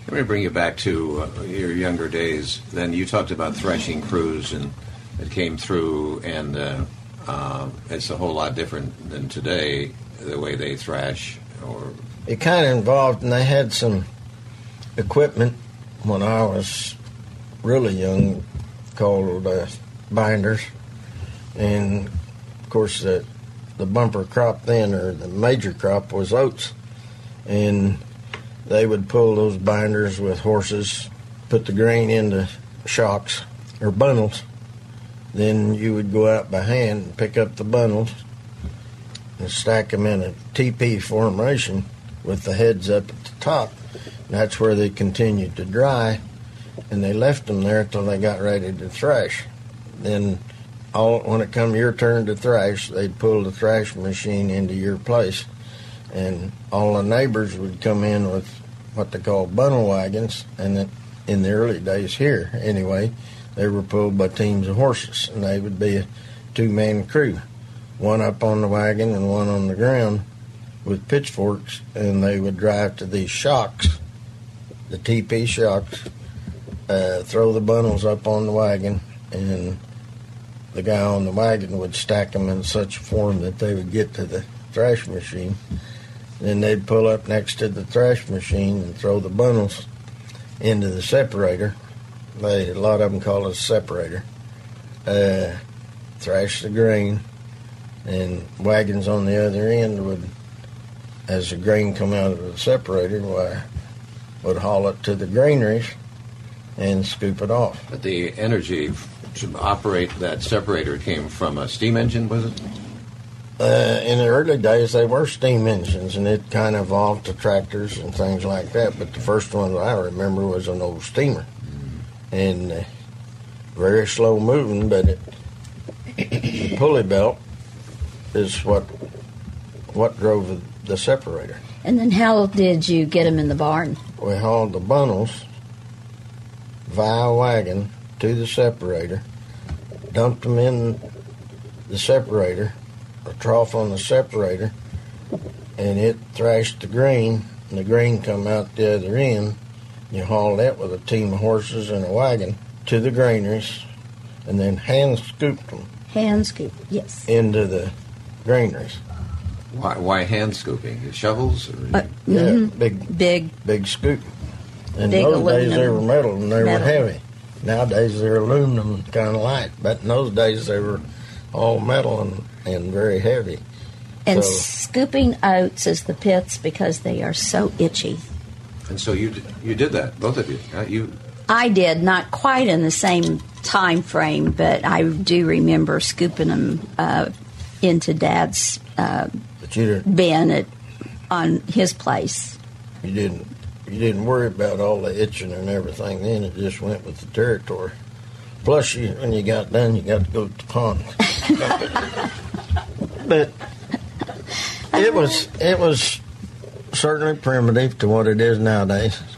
Let me bring you back to your younger days. Then you talked about threshing crews, and it came through, and it's a whole lot different than today, the way they thrash. Or it kind of involved, and they had some equipment when I was really young called binders, and of course the bumper crop then, or the major crop, was oats, and they would pull those binders with horses, put the grain into shocks or bundles. Then you would go out by hand and pick up the bundles and stack them in a TP formation with the heads up at the top. And that's where they continued to dry, and they left them there until they got ready to thrash. Then when it come your turn to thrash, they'd pull the thrash machine into your place. And all the neighbors would come in with what they call bundle wagons, and in the early days here, anyway, they were pulled by teams of horses, and they would be a two-man crew, one up on the wagon and one on the ground with pitchforks, and they would drive to these shocks, the TP shocks, throw the bundles up on the wagon, and the guy on the wagon would stack them in such a form that they would get to the thrash machine. Then they'd pull up next to the thrash machine and throw the bundles into the separator. A lot of them call it a separator. Thrash the grain, and wagons on the other end would, as the grain come out of the separator, would haul it to the granaries and scoop it off. But the energy to operate that separator came from a steam engine, was it? In the early days, they were steam engines, and it kind of evolved to tractors and things like that. But the first one that I remember was an old steamer, and very slow moving. But the pulley belt is what drove the separator. And then how did you get them in the barn? We hauled the bundles via wagon to the separator, dumped them in the separator, a trough on the separator, and it thrashed the grain, and the grain come out the other end. You haul that with a team of horses and a wagon to the granaries, and then hand scooped them. Hand scoop, yes. Into the granaries. Why hand scooping? Shovels? Yeah, big scoop. In big those days they were metal, and they were metal. heavy. Nowadays they're aluminum, kind of light, but in those days they were all metal and very heavy. And scooping oats is the pits because they are so itchy. And so you did that, both of you. I did, not quite in the same time frame, but I do remember scooping them into Dad's bin on his place. You didn't worry about all the itching and everything then. It just went with the territory. Plus, when you got done, you got to go to the pond. But it was certainly primitive to what it is nowadays.